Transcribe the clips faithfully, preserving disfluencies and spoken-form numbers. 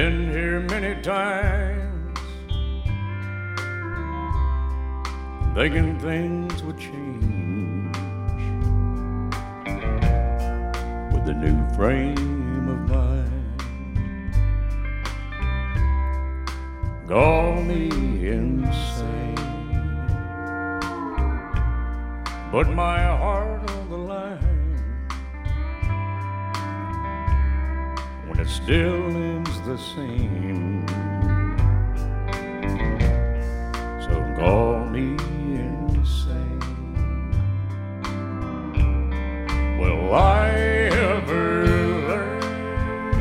Been here many times, thinking things would change with a new frame of mind. Call me insane, put my heart on the line when it still ends the same. So call me insane. Will I ever learn,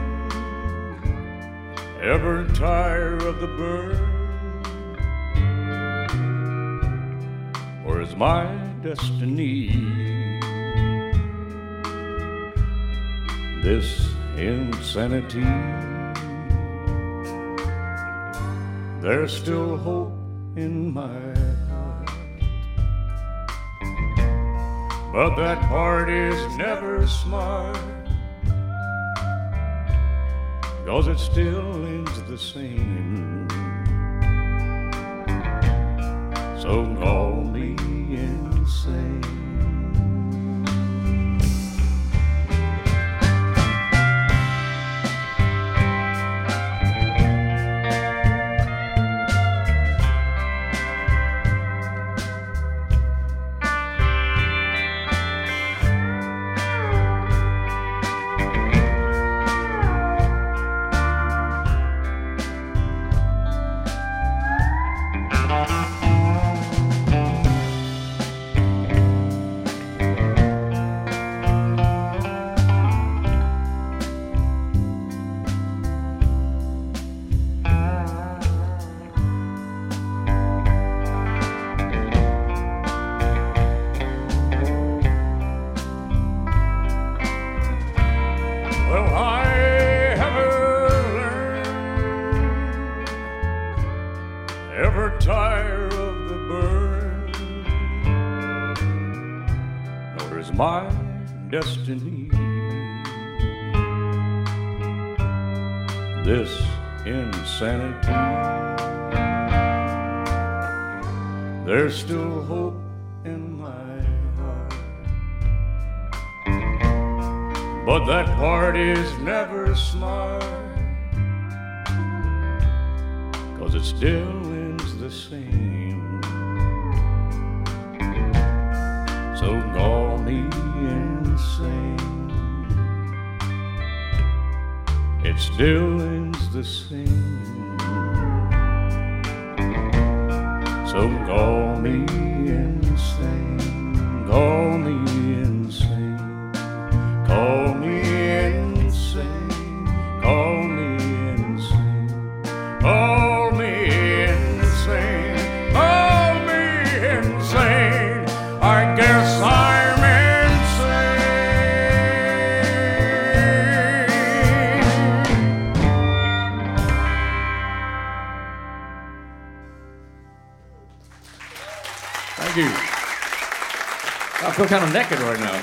ever tire of the burn, or is my destiny this insanity? There's still hope in my heart, but that part is never smart, 'cause it still ends the same. So call me insane. Will I ever learn, ever tire of the burn, or is my destiny this insanity? There's still hope in my heart, but that part is never smart, 'cause it still ends the same. So call me insane, it still ends the same. So call me insane, call me insane, call me insane, call me insane, call me insane, call me insane. I guess I'm Thank you. I feel kind of naked right now.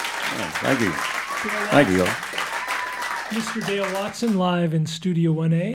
Thank you. Thank you, y'all. Mister Dale Watson live in Studio one A.